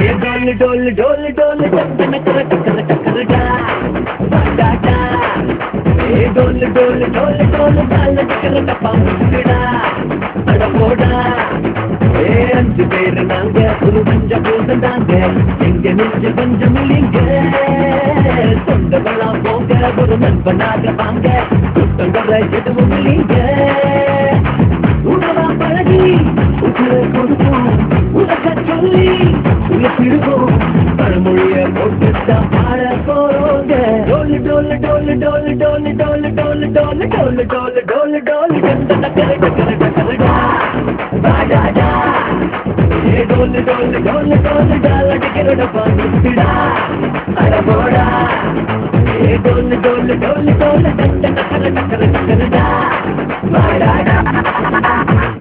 डोल डोल डोल डोल टक्कर टक्कर टक्कर टक्कर डा डा डा ए डोल डोल डोल डोल डाल टक्कर टपा मुकड़ा अड़ போடா ए அஞ்சு பேர் நாங்க ஒரு பஞ்ச பூசண்டாங்க எங்க நெஞ்சு பஞ்சம் இல்லைங்க சொந்தவளா போங்க ஒரு நண்பனாக வாங்க குத்தங்கரை எதுவும் இல்லைங்க உணவா பழகி உசுர கொடுப்போம் உலக சொல்லி உயர்த்திடுவோம் பழமொழிய போட்டுத்தான் பாட போறோங்க டோல் டோல் டோல் டோல் டோல் டோல் டோல் டோல் டோல் டோல் டோல் டோல் கண்ட டக்கர டக்கர டக்கரடா பாடாடா ஏ டோல் டோல் டோல் டோல் டால டக்கரட பாடுடா அட போடா ஏ டோல் டோல் டோல் டோல் கண்ட டக்கர டக்கர டக்கரடா பாடாடா